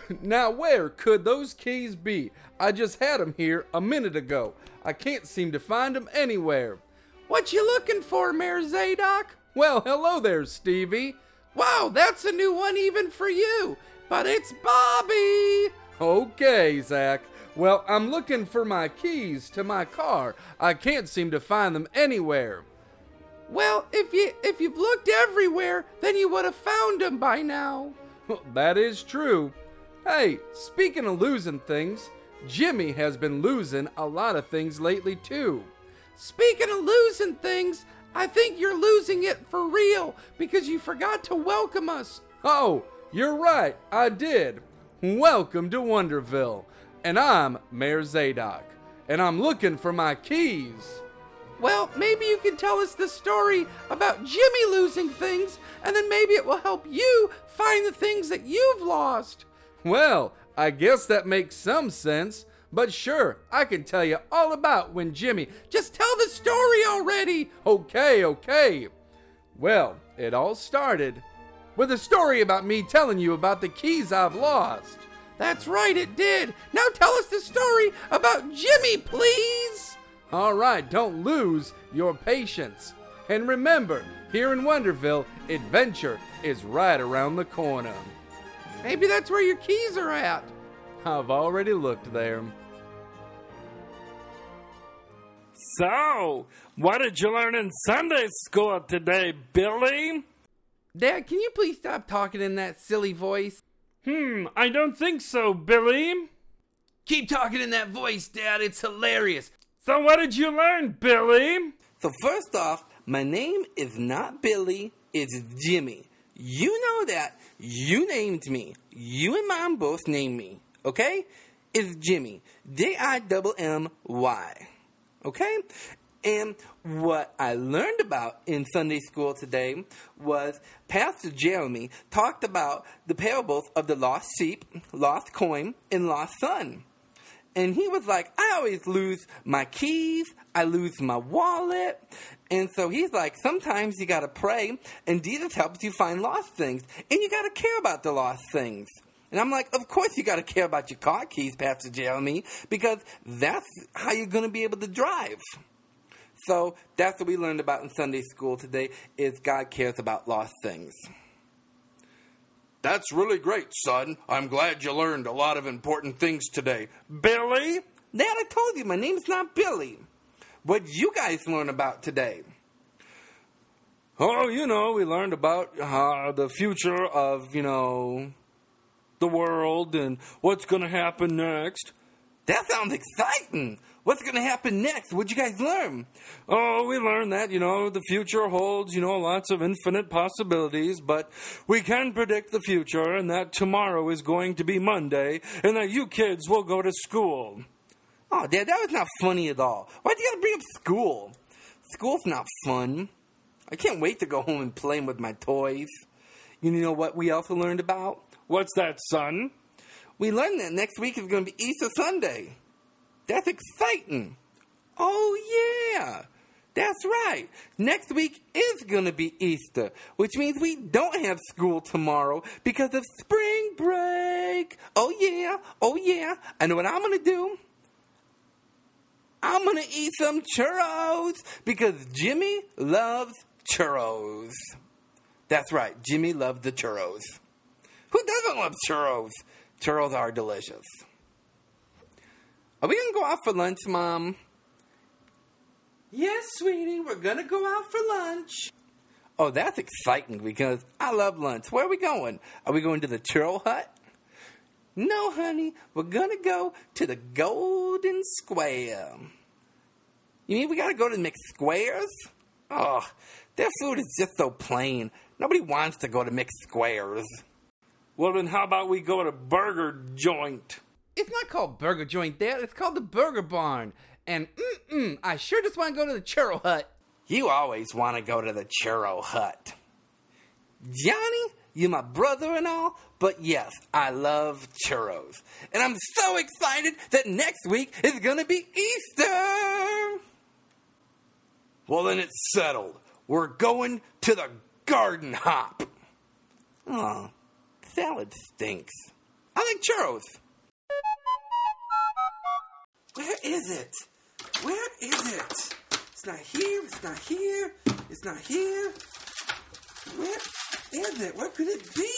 Now where could those keys be? I just had them here a minute ago. I can't seem to find them anywhere. What you looking for, Mayor Zadok? Well, hello there, Stevie. Wow, that's a new one even for you. But it's Bobby. Okay, Zach. Well, I'm looking for my keys to my car. I can't seem to find them anywhere. Well, if you've looked everywhere, then you would have found them by now. That is true. Hey, speaking of losing things, Jimmy has been losing a lot of things lately too. Speaking of losing things, I think you're losing it for real because you forgot to welcome us. Oh, you're right, I did. Welcome to Wonderville. And I'm Mayor Zadok. And I'm looking for my keys. Well, maybe you can tell us the story about Jimmy losing things, and then maybe it will help you find the things that you've lost. Well, I guess that makes some sense. But sure, I can tell you all about when Jimmy... Just tell the story already. Okay. Well, it all started with a story about me telling you about the keys I've lost. That's right, it did. Now tell us the story about Jimmy, please. All right, don't lose your patience. And remember, here in Wonderville, adventure is right around the corner. Maybe that's where your keys are at. I've already looked there. So, what did you learn in Sunday school today, Billy? Dad, can you please stop talking in that silly voice? I don't think so, Billy. Keep talking in that voice, Dad. It's hilarious. So what did you learn, Billy? So first off, my name is not Billy, it's Jimmy. You know that. You named me. You and Mom both named me. Okay? It's Jimmy. Jimmy. Okay? And what I learned about in Sunday school today was Pastor Jeremy talked about the parables of the lost sheep, lost coin, and lost son. And he was like, I always lose my keys, I lose my wallet. And so he's like, sometimes you gotta pray, and Jesus helps you find lost things. And you gotta care about the lost things. And I'm like, of course you gotta care about your car keys, Pastor Jeremy, because that's how you're gonna be able to drive. So that's what we learned about in Sunday school today, is God cares about lost things. That's really great, son. I'm glad you learned a lot of important things today. Billy? Dad, I told you, my name's not Billy. What did you guys learn about today? Oh, we learned about the future of, the world and what's going to happen next. That sounds exciting. What's going to happen next? What'd you guys learn? Oh, we learned that, the future holds, lots of infinite possibilities, but we can predict the future and that tomorrow is going to be Monday and that you kids will go to school. Oh, Dad, that was not funny at all. Why'd you gotta bring up school? School's not fun. I can't wait to go home and play with my toys. You know what we also learned about? What's that, son? We learned that next week is going to be Easter Sunday. That's exciting. Oh, yeah. That's right. Next week is going to be Easter, which means we don't have school tomorrow because of spring break. Oh, yeah. I know what I'm going to do. I'm going to eat some churros because Jimmy loves churros. That's right. Jimmy loves the churros. Who doesn't love churros? Churros are delicious. Are we going to go out for lunch, Mom? Yes, sweetie, we're going to go out for lunch. Oh, that's exciting because I love lunch. Where are we going? Are we going to the Churro Hut? No, honey, we're going to go to the Golden Square. You mean we got to go to McSquares? Oh, their food is just so plain. Nobody wants to go to McSquares. Well, then how about we go to Burger Joint? It's not called Burger Joint, Dad. It's called the Burger Barn. And, I sure just want to go to the Churro Hut. You always want to go to the Churro Hut. Johnny, you're my brother and all, but yes, I love churros. And I'm so excited that next week is going to be Easter. Well, then it's settled. We're going to the Garden Hop. Oh, salad stinks. I like churros. Where is it? Where is it? It's not here. It's not here. It's not here. Where is it? Where could it be?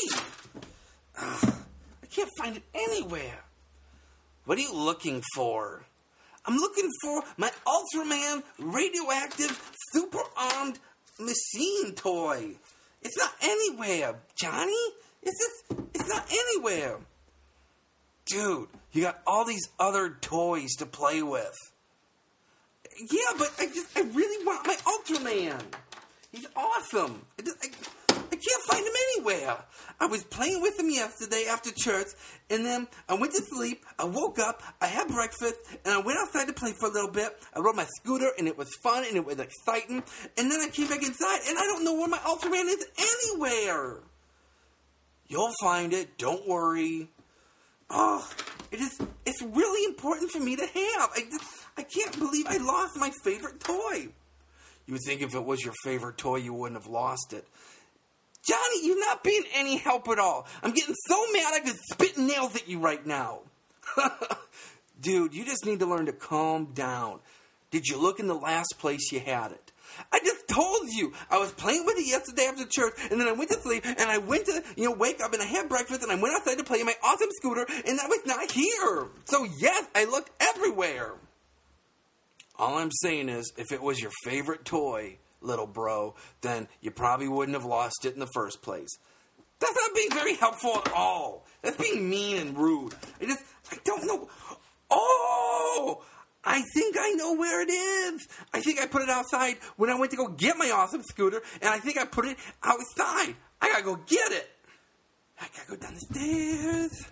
I can't find it anywhere. What are you looking for? I'm looking for my Ultraman radioactive super-armed machine toy. It's not anywhere, Johnny. It's not anywhere. Dude, you got all these other toys to play with. Yeah, but I really want my Ultraman. He's awesome. I can't find him anywhere. I was playing with him yesterday after church, and then I went to sleep, I woke up, I had breakfast, and I went outside to play for a little bit. I rode my scooter, and it was fun, and it was exciting, and then I came back inside, and I don't know where my Ultraman is anywhere. You'll find it, don't worry. Oh, it's really important for me to have. I can't believe I lost my favorite toy. You would think if it was your favorite toy, you wouldn't have lost it. Johnny, you're not being any help at all. I'm getting so mad I could spit nails at you right now. Dude, you just need to learn to calm down. Did you look in the last place you had it? I just told you. I was playing with it yesterday after church, and then I went to sleep, and I went to, wake up, and I had breakfast, and I went outside to play in my awesome scooter, and that was not here. So, yes, I looked everywhere. All I'm saying is, if it was your favorite toy, little bro, then you probably wouldn't have lost it in the first place. That's not being very helpful at all. That's being mean and rude. I don't know. Oh! I think I know where it is. I think I put it outside when I went to go get my awesome scooter, and I think I put it outside. I gotta go get it. I gotta go down the stairs,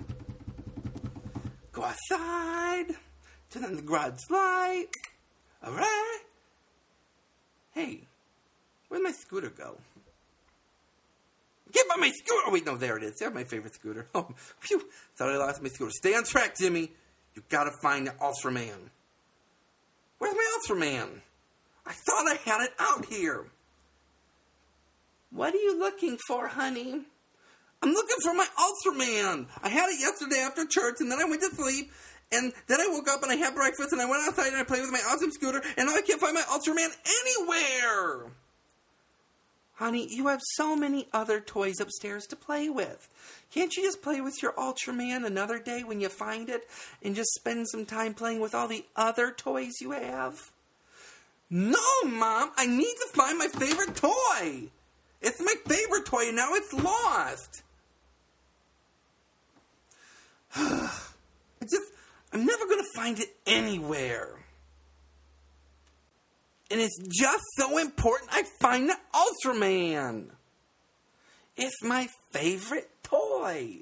go outside, turn on the garage light. All right. Hey, where'd my scooter go? Get by my scooter. Oh, wait, no, there it is. There's my favorite scooter. Oh, phew. Thought I lost my scooter. Stay on track, Jimmy. You gotta find the Ultraman. Where's my Ultraman? I thought I had it out here. What are you looking for, honey? I'm looking for my Ultraman. I had it yesterday after church, and then I went to sleep, and then I woke up and I had breakfast, and I went outside and I played with my awesome scooter, and now I can't find my Ultraman anywhere. Honey, you have so many other toys upstairs to play with. Can't you just play with your Ultraman another day when you find it and just spend some time playing with all the other toys you have? No, Mom, I need to find my favorite toy. It's my favorite toy and now it's lost. I'm never going to find it anywhere. And it's just so important I find the Ultraman. It's my favorite toy.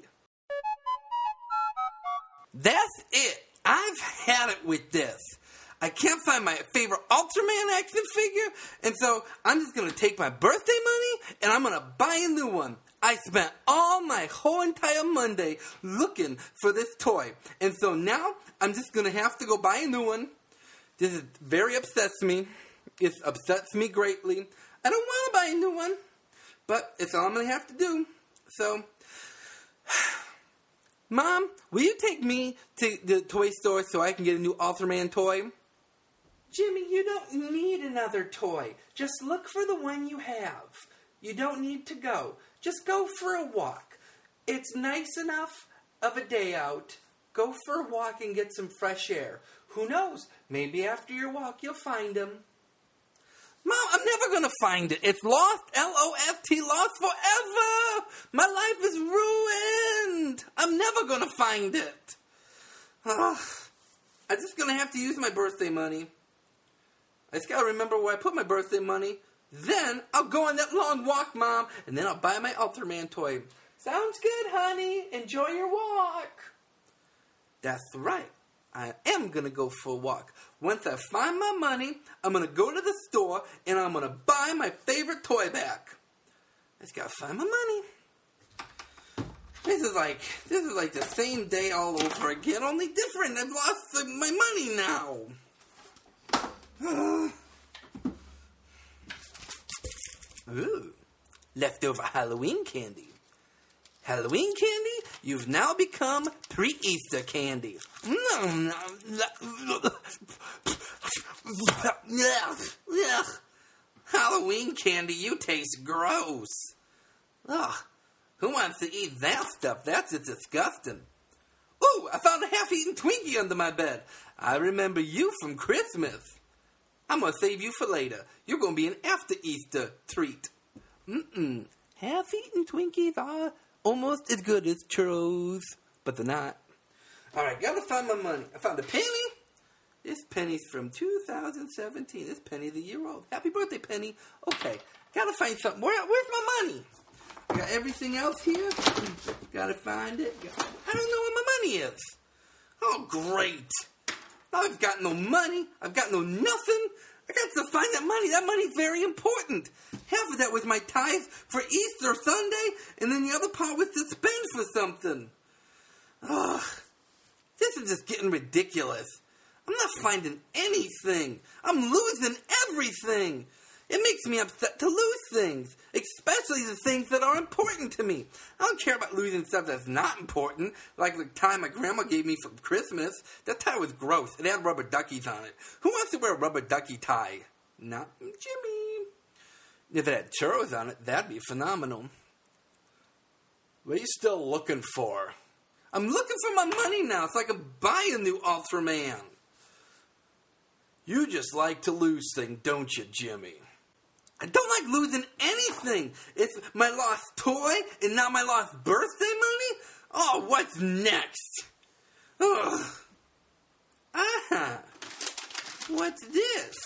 That's it. I've had it with this. I can't find my favorite Ultraman action figure, and so I'm just going to take my birthday money, and I'm going to buy a new one. I spent all my whole entire Monday looking for this toy, and so now I'm just going to have to go buy a new one. This very upsets me. It upsets me greatly. I don't want to buy a new one, but it's all I'm going to have to do. So, Mom, will you take me to the toy store so I can get a new Ultraman toy? Jimmy, you don't need another toy. Just look for the one you have. You don't need to go. Just go for a walk. It's nice enough of a day out. Go for a walk and get some fresh air. Who knows? Maybe after your walk you'll find him. Mom, I'm never going to find it. It's lost, L-O-S-T, lost forever. My life is ruined. I'm never going to find it. I'm just going to have to use my birthday money. I just got to remember where I put my birthday money. Then I'll go on that long walk, Mom, and then I'll buy my Ultraman toy. Sounds good, honey. Enjoy your walk. That's right. I am going to go for a walk. Once I find my money, I'm going to go to the store and I'm going to buy my favorite toy back. I just got to find my money. This is like the same day all over again, only different. I've lost my money now. Ooh, leftover Halloween candy. Halloween candy? You've now become pre-Easter candy. Halloween candy, you taste gross. Ugh, who wants to eat that stuff? That's just disgusting. Ooh, I found a half-eaten Twinkie under my bed. I remember you from Christmas. I'm going to save you for later. You're going to be an after-Easter treat. Half-eaten Twinkies are almost as good as churros, but they're not. All right, gotta find my money. I found a penny. This penny's from 2017. This penny's a year old. Happy birthday, Penny. Okay, gotta find something. Where's my money? I got everything else here. Gotta find it. I don't know where my money is. Oh, great. I've got no money. I've got no nothing. I got to find that money. That money's very important. Half of that was my tithe for Easter Sunday, and then the other part was to spend for something. Ugh. This is just getting ridiculous. I'm not finding anything. I'm losing everything. It makes me upset to lose things, especially the things that are important to me. I don't care about losing stuff that's not important, like the tie my grandma gave me for Christmas. That tie was gross. It had rubber duckies on it. Who wants to wear a rubber ducky tie? Not Jimmy. If it had churros on it, that'd be phenomenal. What are you still looking for? I'm looking for my money now so I can buy a new Ultraman. You just like to lose things, don't you, Jimmy? I don't like losing anything. It's my lost toy and now my lost birthday money? Oh, what's next? Ugh. Ah, what's this?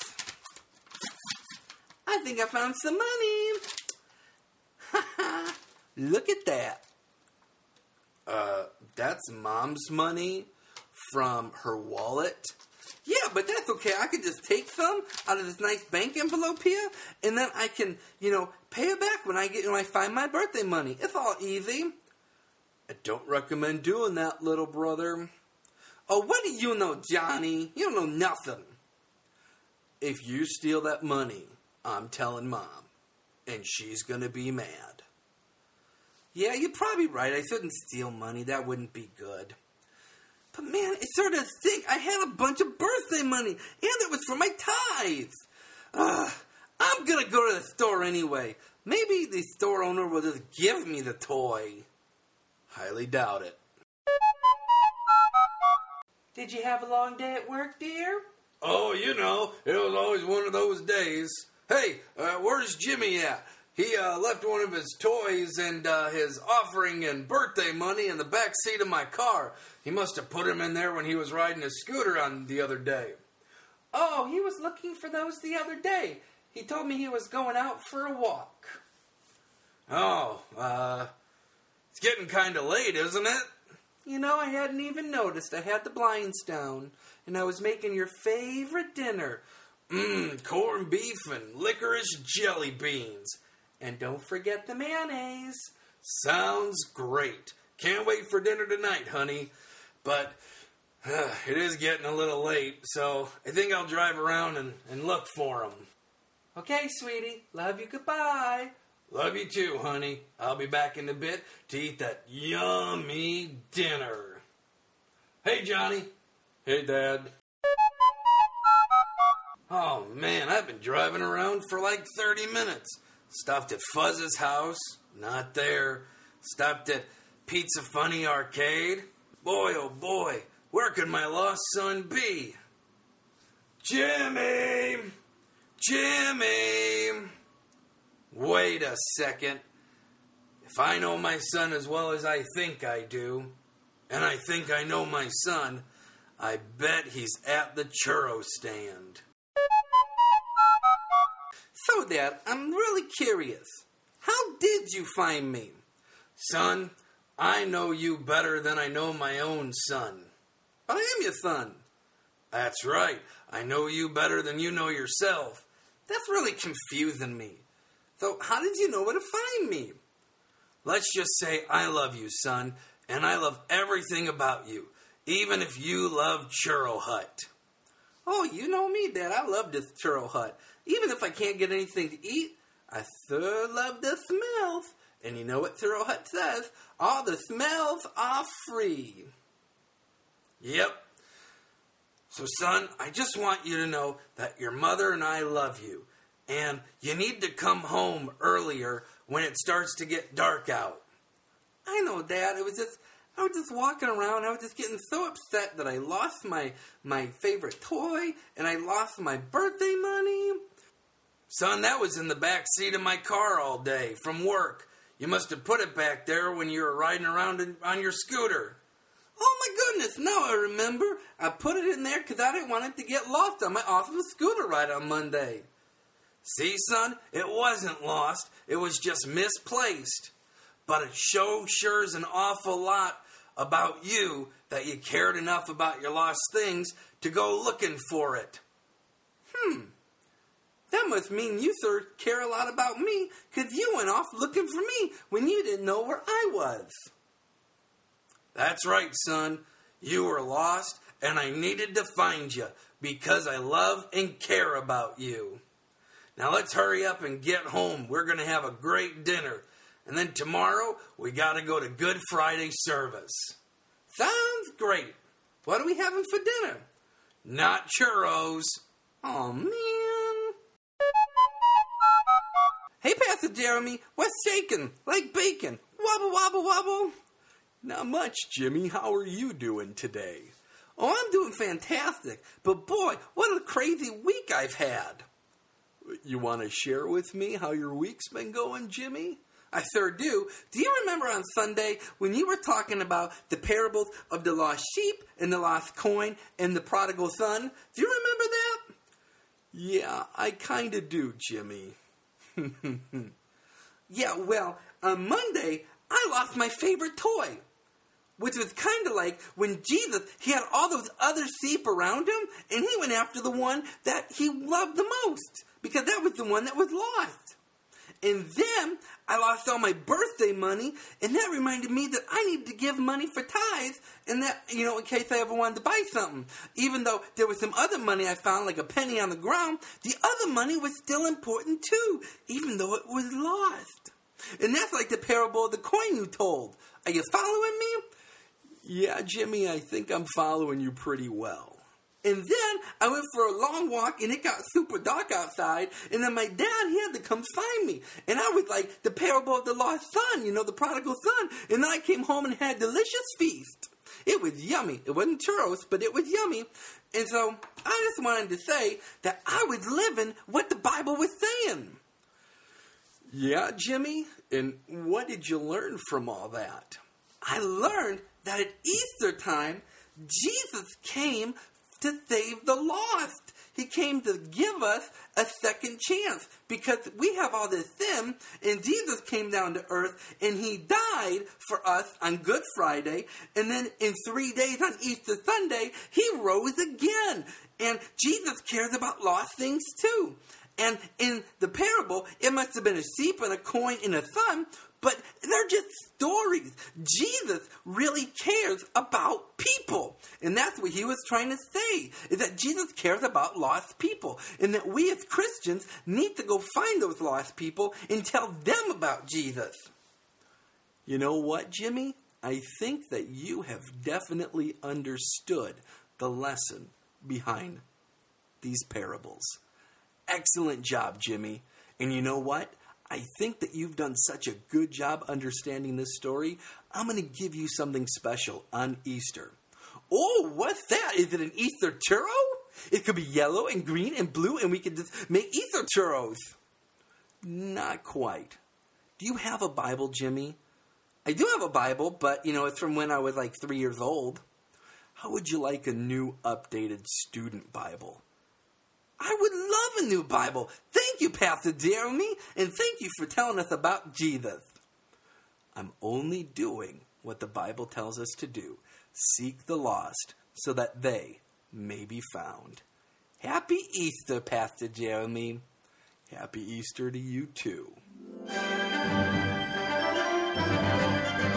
I think I found some money. Ha ha. Look at that. That's Mom's money from her wallet. Yeah, but that's okay. I could just take some out of this nice bank envelope here, and then I can, pay it back when I find my birthday money. It's all easy. I don't recommend doing that, little brother. Oh, what do you know, Johnny? You don't know nothing. If you steal that money, I'm telling Mom, and she's gonna be mad. Yeah, you're probably right. I shouldn't steal money. That wouldn't be good. But man, it sort of stink. I had a bunch of birthday money, and it was for my tithes. I'm gonna go to the store anyway. Maybe the store owner will just give me the toy. Highly doubt it. Did you have a long day at work, dear? Oh, it was always one of those days. Hey, where's Jimmy at? He left one of his toys and his offering and birthday money in the back seat of my car. He must have put him in there when he was riding his scooter on the other day. Oh, he was looking for those the other day. He told me he was going out for a walk. Oh, it's getting kind of late, isn't it? I hadn't even noticed. I had the blinds down, and I was making your favorite dinner. Corned beef and licorice jelly beans. And don't forget the mayonnaise. Sounds great. Can't wait for dinner tonight, honey. But it is getting a little late, so I think I'll drive around and look for him. Okay, sweetie. Love you. Goodbye. Love you too, honey. I'll be back in a bit to eat that yummy dinner. Hey, Johnny. Hey, Dad. Oh, man, I've been driving around for like 30 minutes. Stopped at Fuzz's house. Not there. Stopped at Pizza Funny Arcade. Boy, oh boy, where could my lost son be? Jimmy! Jimmy! Wait a second. If I know my son as well as I think I do, and I think I know my son, I bet he's at the churro stand. So, Dad, I'm really curious. How did you find me? Son, I know you better than I know my own son. I am your son. That's right. I know you better than you know yourself. That's really confusing me. So, how did you know where to find me? Let's just say I love you, son, and I love everything about you, even if you love Churro Hut. Oh, you know me, Dad. I love this Churro Hut. Even if I can't get anything to eat, I sure love the smells. And you know what Thorough Hut says? All the smells are free. Yep. So, son, I just want you to know that your mother and I love you. And you need to come home earlier when it starts to get dark out. I know, Dad. I was just walking around. I was just getting so upset that I lost my favorite toy and I lost my birthday money. Son, that was in the back seat of my car all day from work. You must have put it back there when you were riding around on your scooter. Oh my goodness, now I remember. I put it in there because I didn't want it to get lost on my awesome scooter ride on Monday. See, son, it wasn't lost. It was just misplaced. But it sure's an awful lot about you that you cared enough about your lost things to go looking for it. That must mean you, sir, care a lot about me because you went off looking for me when you didn't know where I was. That's right, son. You were lost, and I needed to find you because I love and care about you. Now let's hurry up and get home. We're going to have a great dinner. And then tomorrow, we got to go to Good Friday service. Sounds great. What are we having for dinner? Not churros. Oh, man. Hey, Pastor Jeremy, what's shaking? Like bacon. Wobble, wobble, wobble. Not much, Jimmy. How are you doing today? Oh, I'm doing fantastic. But boy, what a crazy week I've had. You want to share with me how your week's been going, Jimmy? I sure do. Do you remember on Sunday when you were talking about the parables of the lost sheep and the lost coin and the prodigal son? Do you remember that? Yeah, I kind of do, Jimmy. Yeah, well, on Monday, I lost my favorite toy. Which was kind of like when Jesus, he had all those other sheep around him, and he went after the one that he loved the most, because that was the one that was lost. And then I lost all my birthday money, and that reminded me that I needed to give money for tithes, and that, you know, in case I ever wanted to buy something. Even though there was some other money I found, like a penny on the ground, the other money was still important too, even though it was lost. And that's like the parable of the coin you told. Are you following me? Yeah, Jimmy, I think I'm following you pretty well. And then I went for a long walk, and it got super dark outside, and then my dad, he had to come find me. And I was like the parable of the lost son, you know, the prodigal son. And then I came home and had a delicious feast. It was yummy. It wasn't churros, but it was yummy. And so I just wanted to say that I was living what the Bible was saying. Yeah, Jimmy? And what did you learn from all that? I learned that at Easter time, Jesus came to save the lost. He came to give us a second chance because we have all this sin, and Jesus came down to earth and he died for us on Good Friday, and then in 3 days on Easter Sunday, he rose again. And Jesus cares about lost things too. And in the parable, it must have been a sheep and a coin and a son, but they're just stories. Jesus really cares about people. And that's what he was trying to say, is that Jesus cares about lost people. And that we as Christians need to go find those lost people and tell them about Jesus. You know what, Jimmy? I think that you have definitely understood the lesson behind these parables. Excellent job, Jimmy. And you know what? I think that you've done such a good job understanding this story. I'm going to give you something special on Easter. Oh, what's that? Is it an Easter churro? It could be yellow and green and blue, and we could just make Easter churros. Not quite. Do you have a Bible, Jimmy? I do have a Bible, but, you know, it's from when I was like 3 years old. How would you like a new, updated student Bible? I would love a new Bible. Thank you, Pastor Jeremy, and thank you for telling us about Jesus. I'm only doing what the Bible tells us to do. Seek the lost so that they may be found. Happy Easter, Pastor Jeremy. Happy Easter to you, too.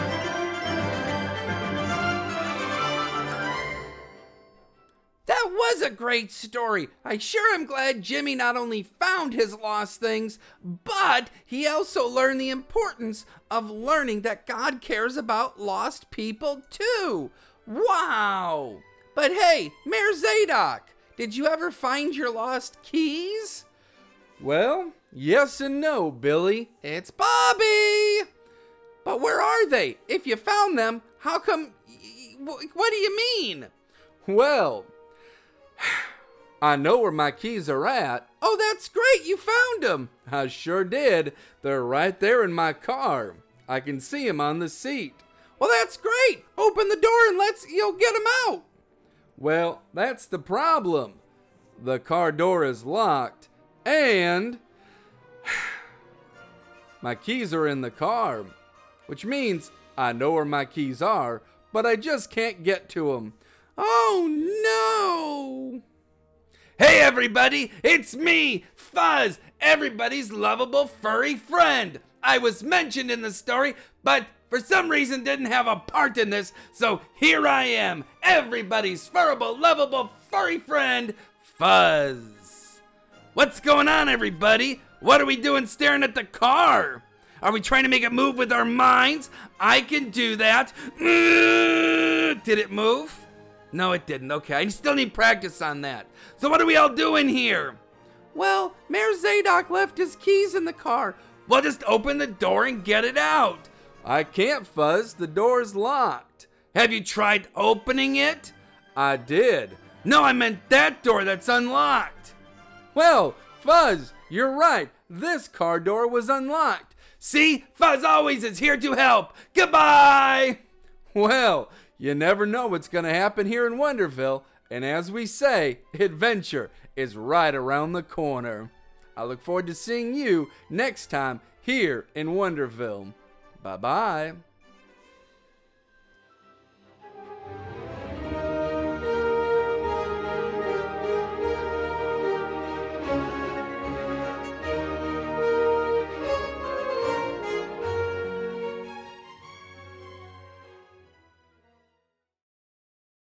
That was a great story. I sure am glad Jimmy not only found his lost things, but he also learned the importance of learning that God cares about lost people too. Wow! But hey, Mayor Zadok, did you ever find your lost keys? Well, yes and no, Billy. It's Bobby! But where are they? If you found them, how come... What do you mean? Well, I know where my keys are at. Oh, that's great. You found them. I sure did. They're right there in my car. I can see them on the seat. Well, that's great. Open the door and get them out. Well, that's the problem. The car door is locked and my keys are in the car, which means I know where my keys are, but I just can't get to them. Oh, no. Hey, everybody, it's me, Fuzz, everybody's lovable furry friend. I was mentioned in the story, but for some reason didn't have a part in this, so here I am, everybody's furrable, lovable furry friend, Fuzz. What's going on, everybody? What are we doing staring at the car? Are we trying to make it move with our minds? I can do that. Did it move? No, it didn't. Okay, I still need practice on that. So what are we all doing here? Well, Mayor Zadok left his keys in the car. Well, just open the door and get it out. I can't, Fuzz. The door's locked. Have you tried opening it? I did. No, I meant that door that's unlocked. Well, Fuzz, you're right. This car door was unlocked. See? Fuzz always is here to help. Goodbye! Well, you never know what's going to happen here in Wonderville. And as we say, adventure is right around the corner. I look forward to seeing you next time here in Wonderville. Bye-bye.